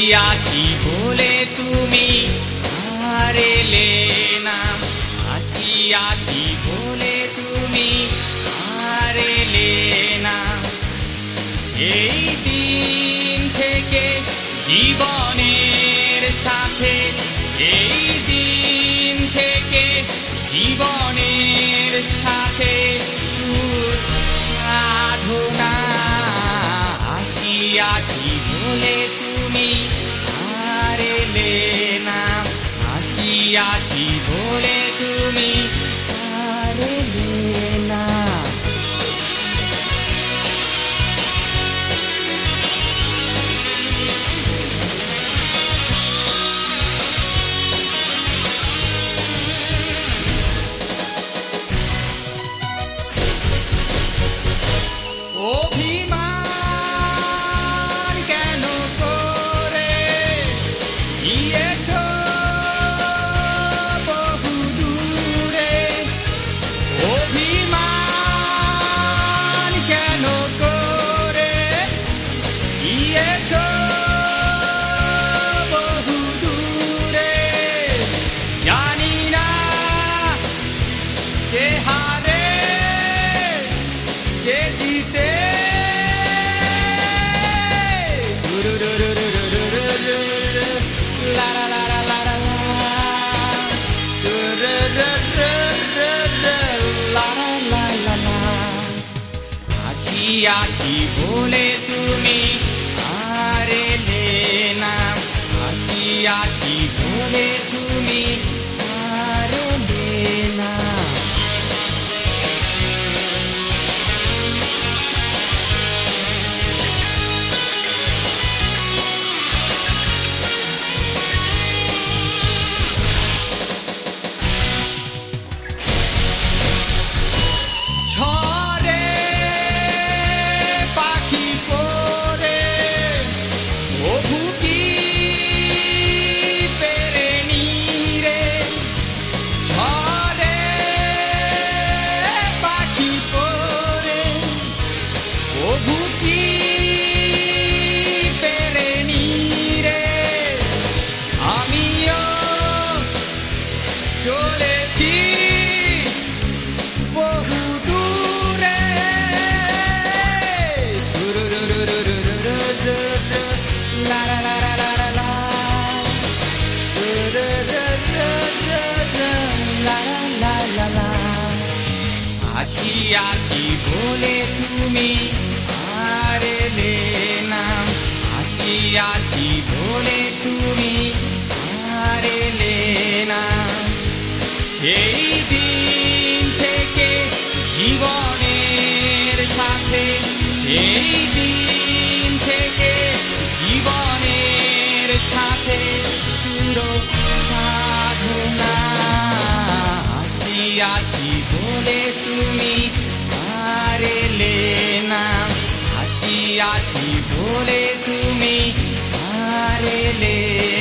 আসি বলে তুমি আর এলে না, আসি আসি বলে তুমি আর এলে না। সেই দিন থেকে জীবনের সাথে, সেই দিন থেকে জীবনের সাথে সুর সাধনা। আসি আসি বলে তুমি আর এলে না, আসি আসি বলে তুমি আর এলে না। অভিমান কেন করে গিয়েছ বহু দূরে, অভিমান কেন করে গিয়েছ বহু দূরে। জানি না কে হারে কে জিতে, লা লা লা লা লা লা, লা লা লা লা। আসি আসি বলে তুমি আর এলে না, আসি আসি বলে তুমি আর এলে না। ঝড়ে পাখি পড়ে তবু কি ফেরেনি রে, ঝড়ে পাখি পড়ে তবু কি ফেরেনি রে। আমিও চলেছি বহু দূরে, লা লা লা লা লা লা লা, লা লা লা লা। আসি আসি বলে তুমি আর এলে না, আসি আসি বলে তুমি আর এলে না। সেই দিন থেকে জীবনের সাথে, সেই দিন থেকে জীবনের সাথে সুর সাধনা। আসি আসি বলে তুমি আর এলে না, আসি আসি বলে তুমি আর এলে